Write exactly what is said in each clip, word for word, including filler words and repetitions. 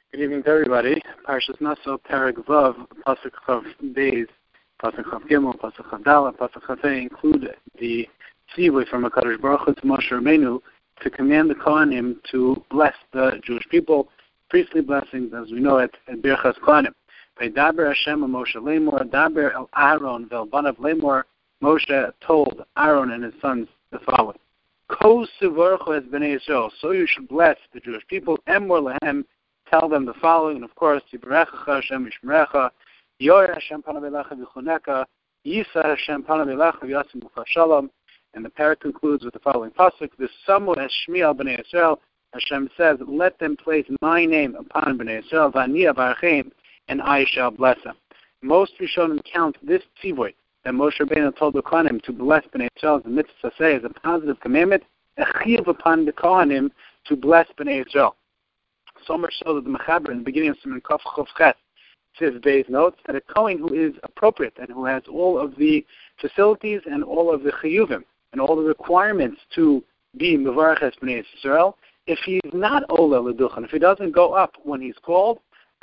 Good evening to everybody. Parshas Naso, Perek Vav, Pasuk Chav Beis, Pasuk Chav Gimel, Pasuk Chav Dalet, Pasuk Chav Hey include the tzivui from HaKadosh Baruch Hu to Moshe Rabbeinu to command the Kohanim to bless the Jewish people, priestly blessings, as we know it, at Birchas Kohanim. Vaydaber Hashem Moshe Lemor, Daber El Aaron Vel Banav Lemor. Moshe told Aaron and his sons the following: Ko Sivorcho es Bnei Yisrael, so you should bless the Jewish people. Emor Lehem, tell them the following, and of course, Yivarecha Hashem Yishmerecha, Yoreh Hashem Panav Elecha V'Chuneka, Yisa Hashem Panav Elecha V'Yasim B'Cha Shalom. And the parak concludes with the following pasuk: This Samu es Shmi al Bnei Yisrael. Hashem says, let them place my name upon Bnei Yisrael, V'Ani Avarchem, and I shall bless them. Most Rishonim count this tzivui that Moshe Rabbeinu told the Kohanim to bless Bnei Yisrael as a mitzvah say as a positive commandment, a chiyuv upon the Kohanim to bless Bnei Yisrael. So much so that the Mechaber in the beginning of Siman Kaf Chof Ches says Beis notes that a Kohen who is appropriate and who has all of the facilities and all of the chiyuvim and all the requirements to be Mevarach es Bnei Yisrael, if he is not Ola L'Duchan, if he doesn't go up when he's called,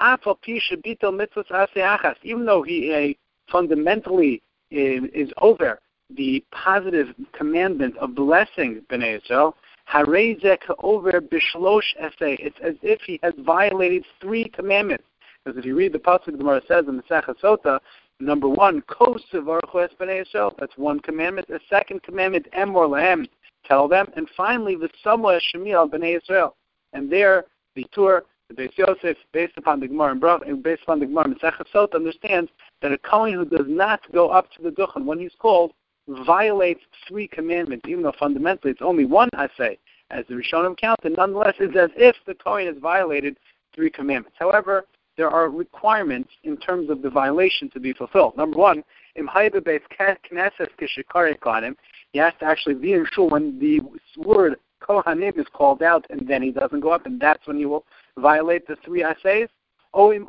even though he uh, fundamentally is, is over the positive commandment of blessing Bnei Yisrael, over bishlosh essay. It's as if he has violated three commandments. Because if you read the pasuk, the Gemara says in the Masechah Sota, number one, Ko Sivarcho es Bnei Yisrael. That's one commandment. The second commandment, Emor Lehem, tell them. And finally, V'Samu es Shmi al Bnei Yisrael. And there, the Tur, the Beis Yosef, based upon the Gemara and Brach, based upon the Gemara Masechah Sota, understands that a Kohen who does not go up to the Duchen when he's called violates three commandments, even though fundamentally it's only one assay, as the Rishonim count, and nonetheless it's as if the Kohen has violated three commandments. However, there are requirements in terms of the violation to be fulfilled. Number one, im haybe beis knesses kishikare kohanim, he has to actually be in shul when the word kohanim is called out, and then he doesn't go up, and that's when he will violate the three assays. Or if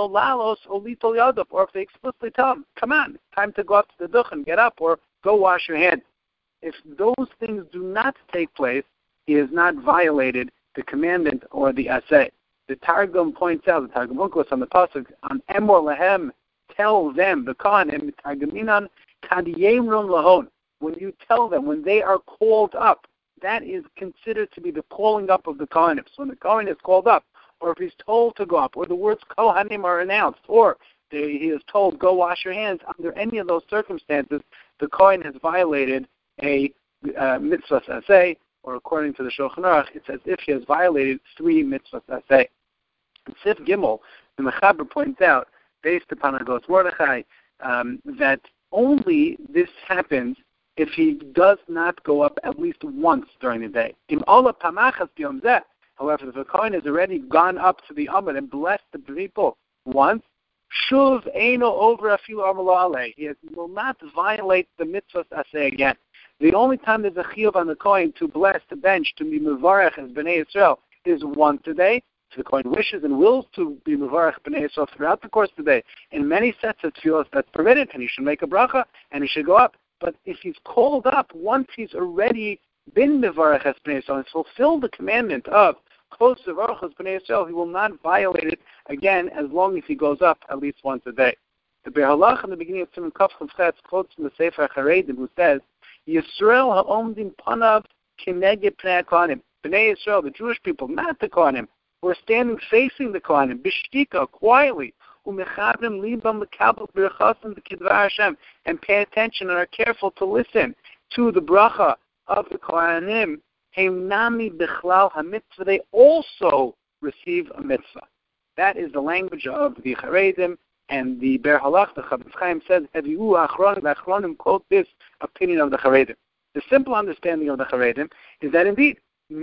they explicitly tell him, come on, time to go up to the duchen, get up, or go wash your hands. If those things do not take place, he has not violated the commandment or the assay. The Targum points out, the Targum Onkelos on the pasuk, on Emor Lehem, tell them, the Kohanim, Targuminan, Kadiyemron Lahon. When you tell them, when they are called up, that is considered to be the calling up of the Kohanim. So when the Kohen is called up, or if he's told to go up, or the words Kohanim are announced, or they, he is told, go wash your hands, under any of those circumstances, the Kohen has violated a uh, mitzvah saseh, or according to the Shulchan Aruch, it's as if he has violated three mitzvah saseh. In Sif Gimel, the Mechaber points out, based upon Agos Mordechai, um, that only this happens if he does not go up at least once during the day. Im ola pamachas b'yom zeh. However, if a Kohen has already gone up to the Amud and blessed the people once, Shuv Eino over Afilu Amalo Aleh. He will not violate the mitzvahs aseh again. The only time there's a chiyuv on the Kohen to bless the bench, to be Mevarach as Bnei Yisrael, is once a day. If the Kohen wishes and wills to be Mevarach Bnei Yisrael throughout the course of the day, in many sets of tefillos that's permitted, and he should make a bracha, and he should go up. But if he's called up once he's already been Mevarach as Bnei Yisrael and fulfilled the commandment of Kol Sivarcho es Bnei Yisrael, he will not violate it again as long as he goes up at least once a day. The Be'er Halach in the beginning of Siman Kaf Chof Ches quotes from the Sefer Charedim, who says, Yisrael ha'omdim panav kineged pnei Kohanim. Bnei Yisrael, the Jewish people, not the Kohanim, who are standing facing the Kohanim, bishtika, quietly, umechavrim libam lekabel b'rechasim b'kidvar Hashem, and pay attention and are careful to listen to the bracha of the Kohanim. Heimnami bichlal hamitzvah, they also receive a mitzvah. That is the language of the Charedim, and the Be'er Halach, the Chafetz Chaim, says, Haviu Achronim, the Achronim quote this opinion of the Charedim. The simple understanding of the Charedim is that indeed,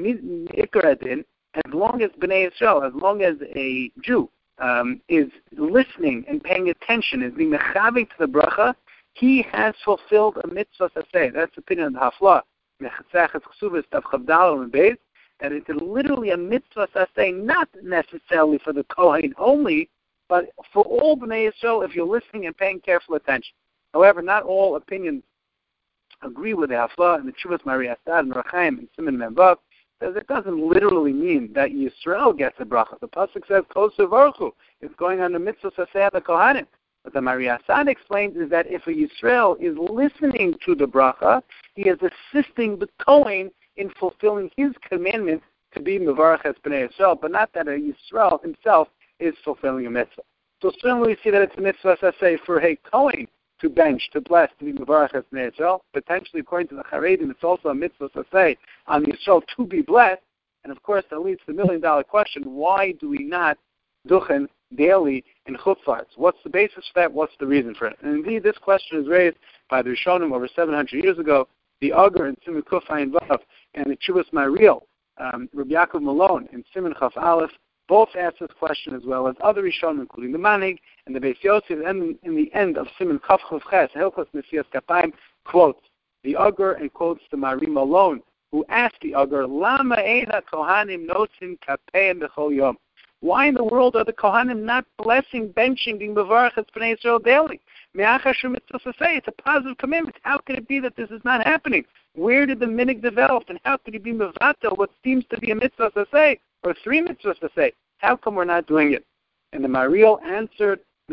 Ikar Adin, as long as Bnei Yisrael, as long as a Jew um, is listening and paying attention, is being mechavik to the bracha, he has fulfilled a mitzvah saseh. That's the opinion of the Hafla. That it's literally a mitzvah saseh, not necessarily for the Kohen only, but for all Bnei Yisrael if you're listening and paying careful attention. However, not all opinions agree with the Hafla and the Chuvas Mari Asad and Rachaim and Siman Memvav. says it doesn't literally mean that Yisrael gets a bracha. The pasuk says Kosu Varchu. It's going on the mitzvah saseh the Kohanim. What the Maria Assad explains is that if a Yisrael is listening to the bracha, he is assisting the Kohen in fulfilling his commandment to be Mevarach es Bnei Yisrael, but not that a Yisrael himself is fulfilling a mitzvah. So certainly we see that it's a mitzvah saseh for a Kohen to bench, to bless, to be Mevarach es Bnei Yisrael. Potentially, according to the Haredim, it's also a mitzvah saseh on Yisrael to be blessed. And of course, that leads to the million-dollar question: why do we not duchen daily in chutzlars? What's the basis for that? What's the reason for it? And indeed, this question is raised by the Rishonim over seven hundred years ago. The Augur in Siman Kuf Ayin Vav and the Chuvas Mariel, um, Rabbi Yaakov Malone in Siman Chaf Aleph, both ask this question, as well as other Rishonim, including the Manig and the Beis Yosef. And in the end of Siman Kaf Chav Ches, Hilchos Nesias Kapayim, quotes the Augur and quotes the Mari Malone, who asked the Augur, Lama Eina Kohanim Nosin Kapayim B'chol Yom. Why in the world are the Kohanim not blessing, benching, being Mevarach es Bnei Yisrael daily? It's a positive commitment. How could it be that this is not happening? Where did the minig develop, and how could he be mevatel what seems to be a mitzvah saseh, or three mitzvahs saseh? How come we're not doing it? And the Mariel answered, there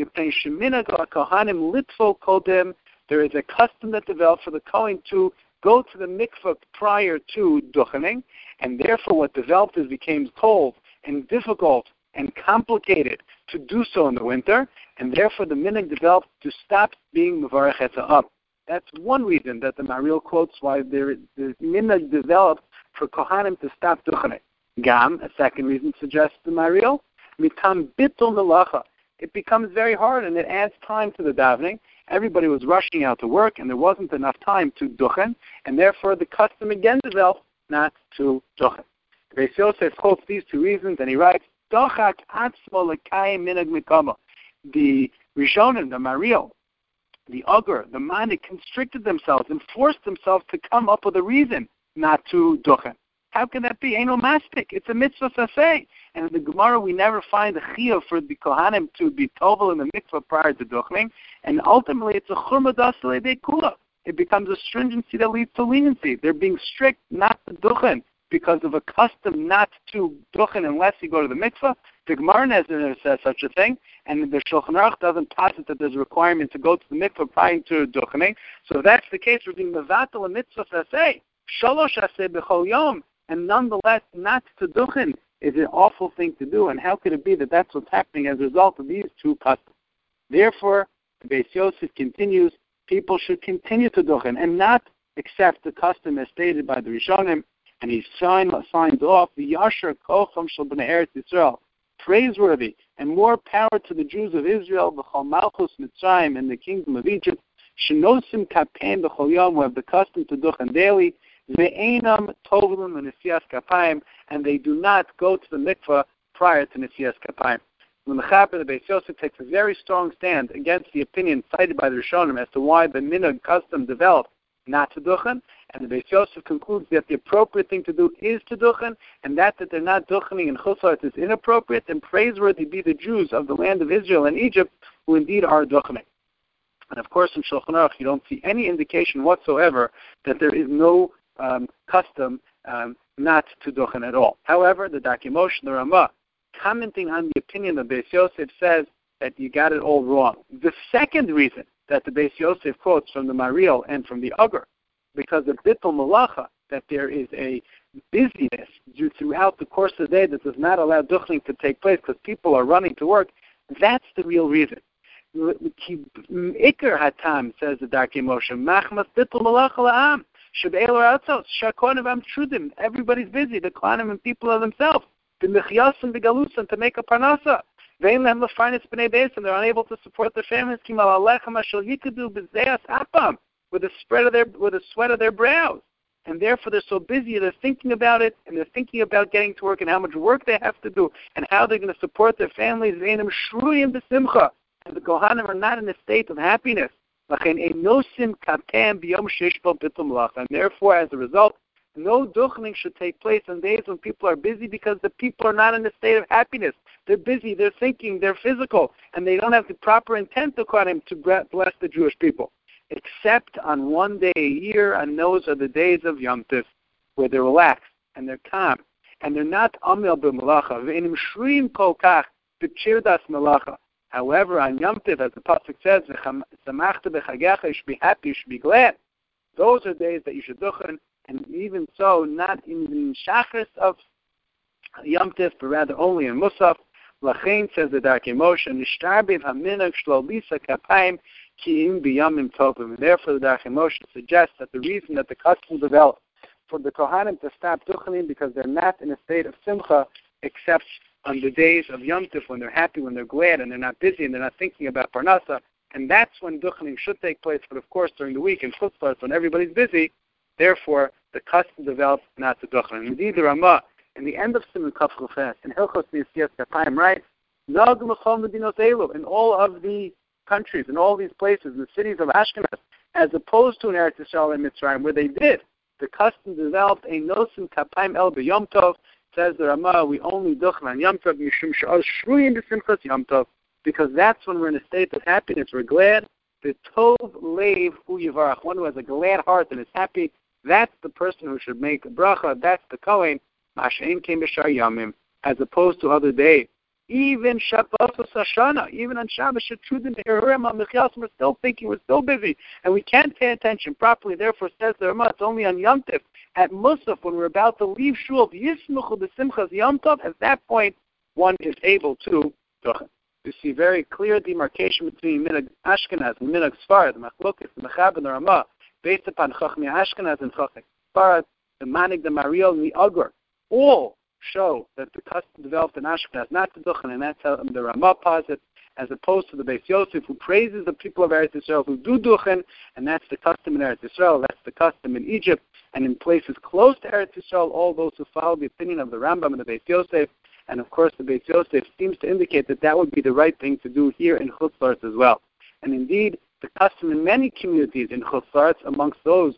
is a custom that developed for the Kohen to go to the mikvah prior to duchening, and therefore what developed is became cold and difficult and complicated to do so in the winter, and therefore the minig developed to stop being mevarach et ha'am. That's one reason that the Mariel quotes why there, the minig developed for Kohanim to stop duchening. Gam, a second reason, suggests the Mariel, mitam bitul melacha. It becomes very hard and it adds time to the davening. Everybody was rushing out to work and there wasn't enough time to duchen, and therefore the custom again developed not to duchen. Beis Yosef quotes these two reasons, and he writes, Dochak atzmo lekayim minag mikama. The Rishonim, the Mariel, the Augur, the Manik constricted themselves and forced themselves to come up with a reason not to duchen. How can that be? Ain't no mastic. It's a mitzvah saseh. And in the Gemara, we never find a chiyuv for the Kohanim to be tovel in the mikvah prior to duchening. And ultimately, it's a churma dasle de kula. It becomes a stringency that leads to leniency. They're being strict not to duchen because of a custom not to duchen unless you go to the mikvah. The Gemara never says such a thing, and the Shulchan Aruch doesn't posit that there's a requirement to go to the mikvah prior to duchening. So if that's the case, we're being mevatel a mitzvah saseh, shalosh aseh b'chol yom, and nonetheless not to duchen is an awful thing to do. And how could it be that that's what's happening as a result of these two customs? Therefore, the Beis Yosef continues, people should continue to duchen and not accept the custom as stated by the Rishonim. And he sign, signs off the Yashar Kocham Shel Bnei Eretz Yisrael, praiseworthy and more power to the Jews of Israel, B'chol Malchus Mitzrayim, and the kingdom of Egypt, Shenosim Kapein B'chol Yom, who have the custom to duchen daily, Ve'enam Tovlim and Nesias Kapayim, and they do not go to the mikvah prior to Nesias Kapayim. The Mechaber, the Beis Yosef, takes a very strong stand against the opinion cited by the Rishonim as to why the minhag custom developed not to duchen, and the Beis Yosef concludes that the appropriate thing to do is to duchen, and that that they're not duchening in chutzlaret is inappropriate, and praiseworthy be the Jews of the land of Israel and Egypt who indeed are duchening. And of course in Shulchan Aruch you don't see any indication whatsoever that there is no um, custom um, not to duchen at all. However, the Darkei Moshe, the Ramah, commenting on the opinion of Beis Yosef, says that you got it all wrong. The second reason that the Beis Yosef quotes from the Mariel and from the Augur, because of Bittul Malacha, that there is a busyness due throughout the course of the day that does not allow duchening to take place because people are running to work, that's the real reason. Iker Hatam, says the Darkei Moshe, Machmas Bittul Malacha La'am, Sheb'el Aratzos, Shakonim Am Trudim, everybody's busy, the Kohanim and people are themselves, the Mechiyasim, the Galusim, to make a parnasa. Vein lehem lefarnes b'nei beis, and they're unable to support their families. Kimal alechem ashel yikadu b'zeas apam, with the spread of their, with the sweat of their brows, and therefore they're so busy. They're thinking about it, and they're thinking about getting to work and how much work they have to do, and how they're going to support their families. Veinim shruyim b'simcha, and the Kohanim are not in a state of happiness. Lachen enosim katem b'yom sheish bo bittul malacha, and therefore, as a result, no duchening should take place on days when people are busy because the people are not in a state of happiness. They're busy, they're thinking, they're physical, and they don't have the proper intent to Kohanim to bless the Jewish people. Except on one day a year, and those are the days of Yom Tov, where they're relaxed and they're calm, and they're not amil b'melacha, ve'enim shruim kol kach b'chirdas melacha. However, on Yom Tov, as the pasuk says, "V'samachta b'chagecha," you should be happy, you should be glad. Those are days that you should duchen, and even so, not in the shachris of Yom Tov, but rather only in Musaf. Lachain, says the Darkei Moshe, "Nishtarbiv haminag shlo lisa kapayim ki'im b'yamim tovim." And therefore, the Darkei Moshe suggests that the reason that the custom developed for the Kohanim to stop duchening because they're not in a state of simcha except on the days of Yom Tov when they're happy, when they're glad, and they're not busy, and they're not thinking about parnasa, and that's when duchening should take place. But of course, during the week in Chutz La'aretz, when everybody's busy, therefore the custom develops not to duchen. Indeed, the Ramah, in the end of Siman Kaf Chufes, in Hilchos Nesias Kapayim, writes, "Nag l'chol medinos elu," in all of the countries, in all these places, in the cities of Ashkenaz, as opposed to in Eretz Yisrael and Mitzrayim, where they did, the custom developed a nosim kapayim el b'yom tov. Says the Ramah, we only duchen on Yom Tov, mishum she'oz shruyim b'simchas Yom Tov, because that's when we're in a state of happiness, we're glad. The tov leiv hu yivarach, one who has a glad heart and is happy, that's the person who should make a bracha, that's the Kohen, masha'im came b'shar yamim, as opposed to other days. Even Shabbat Hashanah, even on Shabbos, we're still thinking, we're still busy, and we can't pay attention properly. Therefore, says the Ramah, it's only on Yom Tov, at Musaf, when we're about to leave Shul, Yismuchu b'simchas Yom Tov, at that point, one is able to duchen. You see very clear demarcation between Minhag Ashkenaz and Minhag Sfarad, the Machlokes, the Mechab, and the Ramah, based upon Chachmei Ashkenaz and Chachmei Sfarad, the Manig, the Mariel, and the Agur, all show that the custom developed in Ashkenaz not to duchen, and that's how the Ramah posits, as opposed to the Beis Yosef, who praises the people of Eretz Yisrael who do duchen, and that's the custom in Eretz Yisrael, that's the custom in Egypt, and in places close to Eretz Yisrael, all those who follow the opinion of the Rambam and the Beis Yosef, and of course the Beis Yosef seems to indicate that that would be the right thing to do here in Chutz La'aretz as well. And indeed, the custom in many communities in Chutz La'aretz, amongst those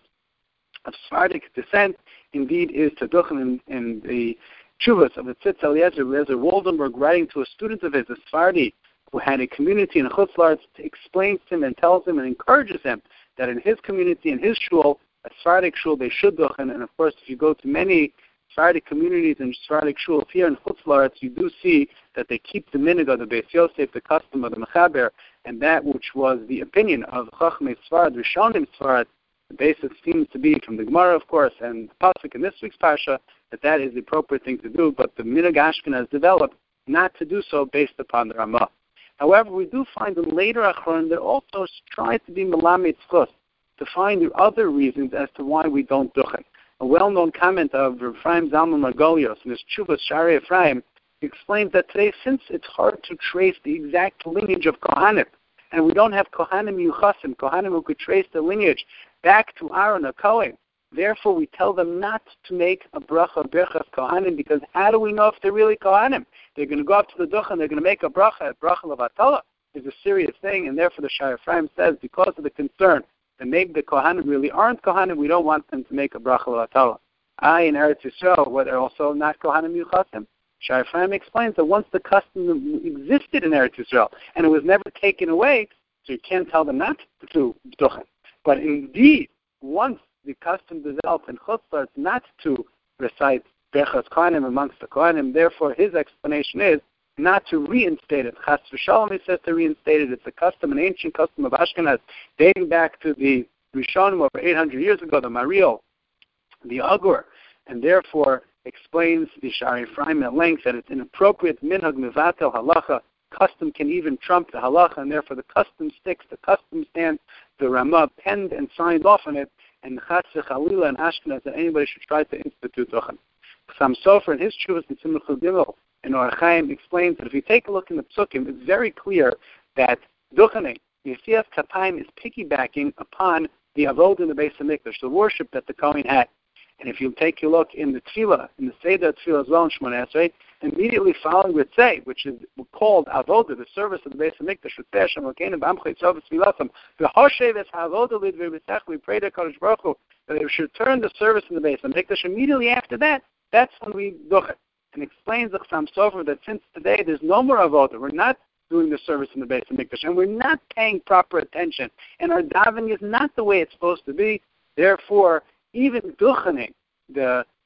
of Sephardic descent, indeed is to duchen in, in the Chuvas of the Tzitz Eliezer, Eliezer Waldenberg, writing to a student of his, a Sephardi, who had a community in Chutz La'aretz, explains to him and tells him and encourages him that in his community, in his shul, a Sephardic shul, they should duchen. And of course, if you go to many Sephardic communities and Sephardic shuls here in Chutz La'aretz, you do see that they keep the minhag of the Beis Yosef, the custom of the Mechaber, and that which was the opinion of Chachmei Sfarad, Rishonim Sfarad. The basis seems to be from the Gemara, of course, and the pasuk in this week's parsha, that that is the appropriate thing to do, but the minhag Ashkenaz developed not to do so based upon the Ramah. However, we do find in later Achronim that also try to be Melamed Tzchus, to find the other reasons as to why we don't duchen. A well-known comment of Ephraim Zalman Margolios in his Chuvas Shari Ephraim explains that today, since it's hard to trace the exact lineage of Kohanim, and we don't have Kohanim Yuchasim, Kohanim who could trace the lineage back to Aaron, a Kohen, therefore we tell them not to make a bracha, berachas Kohanim, because how do we know if they're really Kohanim? They're going to go up to the duchen, they're going to make a bracha, a bracha levatala is a serious thing, and therefore the Shari Ephraim says, because of the concern that maybe the Kohanim really aren't Kohanim, we don't want them to make a bracha levatala. I, in Eretz Yisrael, what are also not Kohanim Yuchasim. Shari Ephraim explains that once the custom existed in Eretz Yisrael, and it was never taken away, so you can't tell them not to do duchen. But indeed, once the custom developed in Chutz La'aretz not to recite Berachas Kohanim amongst the Kohanim, therefore his explanation is not to reinstate it. Chas v'shalom, he says to reinstate it. It's a custom, an ancient custom of Ashkenaz, dating back to the Rishonim over eight hundred years ago, the Mariel, the Agur, and therefore explains the Shari Ephraim at length that it's inappropriate minhag mevatel halacha. Custom can even trump the halacha, and therefore the custom sticks, the custom stands. The Ramah penned and signed off on it, and Chas v'chalila and Ashkenaz that anybody should try to institute duchen. Sam Sofer in his Chuvas in Simchas Gimel in Or Chaim explains that if you take a look in the Psukim, it's very clear that duchening, Yesias Kapayim, is piggybacking upon the Avod in the Beis HaMikdash, the worship that the Kohen had. And if you take a look in the Tefillah, in the Seder Tefillah as well in Shmoneh Esrei, immediately following Ritzei, which is called Avodah, the service of the Beis HaMikdash, Ritzei Hashem Elokeinu b'Amcha Yisrael v'Tfilasam, v'Hoshev es Havodah lidvei b'Sech, we pray to HaKadosh Baruch Hu that they should turn the service in the Beis HaMikdash. Immediately after that, that's when we duchen. And explains the Chassam Sofer that since today there's no more Avodah, we're not doing the service in the Beis HaMikdash, and we're not paying proper attention, and our davening is not the way it's supposed to be. Therefore, even duchening, the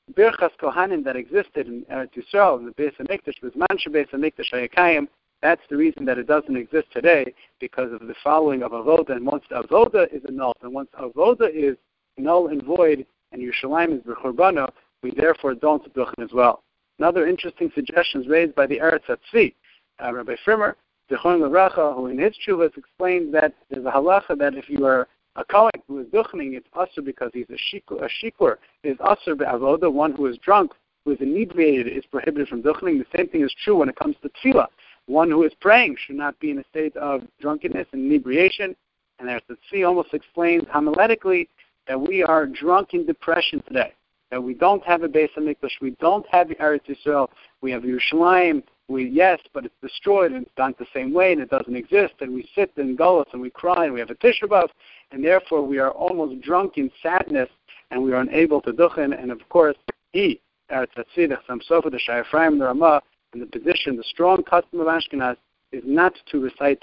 Birchas Kohanim that existed in Eretz Yisrael, in the Beis HaMikdash, was Mancha Beis HaMikdash Hayakayim. That's the reason that it doesn't exist today, because of the following of Avoda. And once the Avoda is annulled, and once Avoda is null and void, and Yerushalayim is B'churbana, we therefore don't duchen as well. Another interesting suggestion is raised by the Eretz HaTzvi, uh, Rabbi Frimer, Zichron L'Racha, who in his Tshuvas explains that there's a halacha that if you are a Kohen who is duchening, it's asur because he's a shikur. A shikur is asur be'avoda. One who is drunk, who is inebriated, is prohibited from duchening. The same thing is true when it comes to tefillah. One who is praying should not be in a state of drunkenness and inebriation. And there's the Tzvi almost explains homiletically that we are drunk in depression today, that we don't have a Beis HaMikdash, we don't have Eretz Yisrael, we have Yerushalayim, we, yes, but it's destroyed and it's done the same way and it doesn't exist, and we sit in Golus and we cry and we have a Tisha B'Av, and therefore we are almost drunk in sadness and we are unable to duchen. And of course, he, Eretz HaTzvi, the Chassam Sofer, the Shai Ephraim, the Ramah, and the position, the strong custom of Ashkenaz is not to recite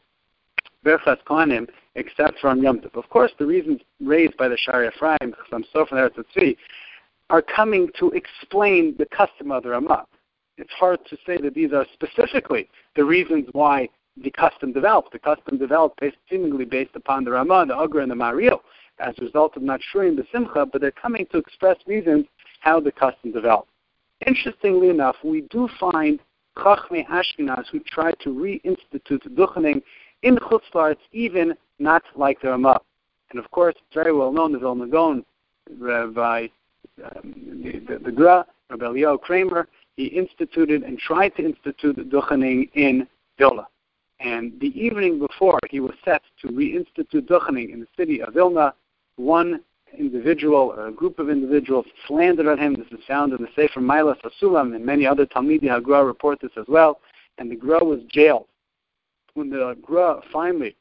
Birchas Kohanim except for on Yom Tov. Of course, the reasons raised by the Shari Ephraim, Chassam Sofer, and Eretz HaTzvi are coming to explain the custom of the Ramah. It's hard to say that these are specifically the reasons why the custom developed. The custom developed based, seemingly based upon the Ramah, the Agra, and the Mariel as a result of not shuring the Simcha, but they're coming to express reasons how the custom developed. Interestingly enough, we do find Chachmei Ashkenaz who try to reinstitute duchening in Chutz La'aretz, even not like the Ramah. And of course, it's very well known, the Vilna Gaon, Rabbi um, the, the, the Gra, Rabbi Eliyahu Kramer, he instituted and tried to institute duchening in Vilna. And the evening before he was set to reinstitute duchening in the city of Vilna, one individual or a group of individuals slandered at him. This is found in the Sefer Mailas HaSulam, and many other Talmidei HaGra report this as well. And the Gra was jailed. When the Gra finally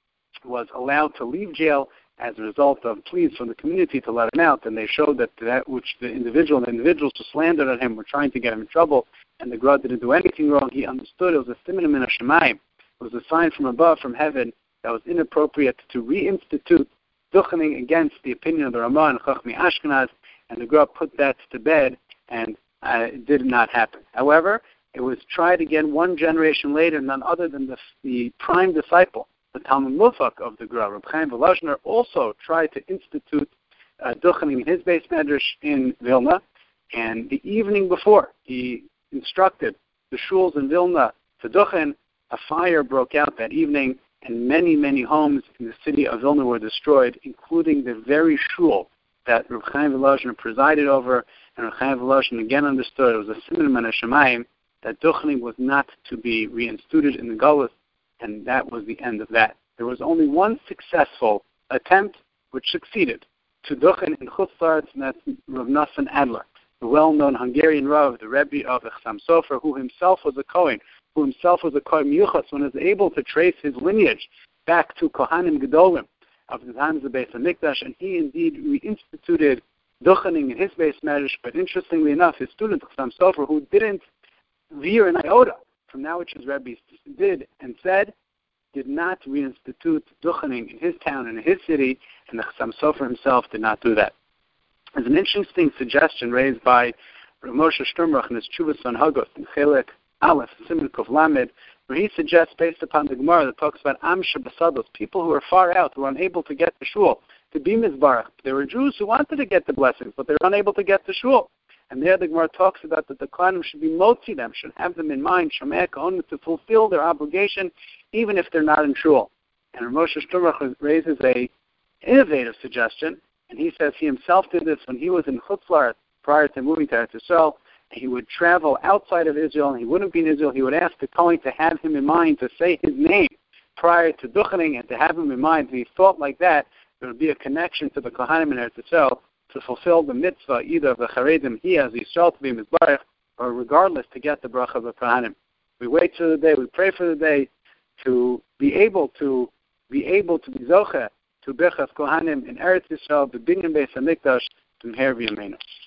was allowed to leave jail as a result of pleas from the community to let him out, and they showed that that which the individual and the individuals who slandered at him were trying to get him in trouble, and the Gra didn't do anything wrong, he understood it was a siman min hashemayim. It was a sign from above, from heaven, that was inappropriate to reinstitute duchening against the opinion of the Ramah and Chachmei Ashkenaz, and the Gra put that to bed, and uh, it did not happen. However, it was tried again one generation later, none other than the, the prime disciple, the Talmud Mufak of the Gra, Reb Chaim Volozhner, also tried to institute uh, duchening in his Beis Medrash in Vilna, and the evening before he instructed the shuls in Vilna to duchen, a fire broke out that evening, and many, many homes in the city of Vilna were destroyed, including the very shul that Reb Chaim Volozhner presided over. And Reb Chaim Volozhner again understood it was a siman min hashemayim that duchening was not to be reinstituted in the Golus, and that was the end of that. There was only one successful attempt which succeeded to duchen in Chutz La'aretz, and that's Rav Nosson Adler, the well-known Hungarian Rav, the Rebbe of the Chassam Sofer, who himself was a Kohen, who himself was a Kohen Miyuchas, and was able to trace his lineage back to Kohanim Gedolim of the times of the Beis HaMikdash, and he indeed reinstituted duchening in his Beis Medrash. But interestingly enough, his student Chassam Sofer, who didn't veer an iota from that which his Rebbe did and said, did not reinstitute duchening in his town and in his city, and the Chassam Sofer himself did not do that. There's an interesting suggestion raised by Rav Moshe Sternbuch in his Tshuvas on Hagos in Chelek Aleph, Siman Kuf Lamed, where he suggests, based upon the Gemara that talks about Am Shebasados, people who are far out, who are unable to get to shul, to be mizbarach. There were Jews who wanted to get the blessings, but they were unable to get to shul. And there the Gemara talks about that the Kohanim should be motzi them, should have them in mind, Shomei Kohanim, to fulfill their obligation, even if they're not in shul. And Rav Moshe Sternbuch raises a innovative suggestion, and he says he himself did this when he was in Chutz La'aretz prior to moving to Eretz Yisrael. He would travel outside of Israel, and he wouldn't be in Israel. He would ask the Kohen to have him in mind, to say his name prior to duchening, and to have him in mind. And he thought like that there would be a connection to the Kohanim in Eretz Yisrael to fulfill the mitzvah, either of the Charedim, he as Yisrael to be Mizbarach, or regardless to get the bracha of the Kohanim. We wait for the day, we pray for the day to be able to be able to be zocheh to Birchas Kohanim in Eretz Yisrael, the Binyan Beis HaMikdash, to Meher V'Yameinu.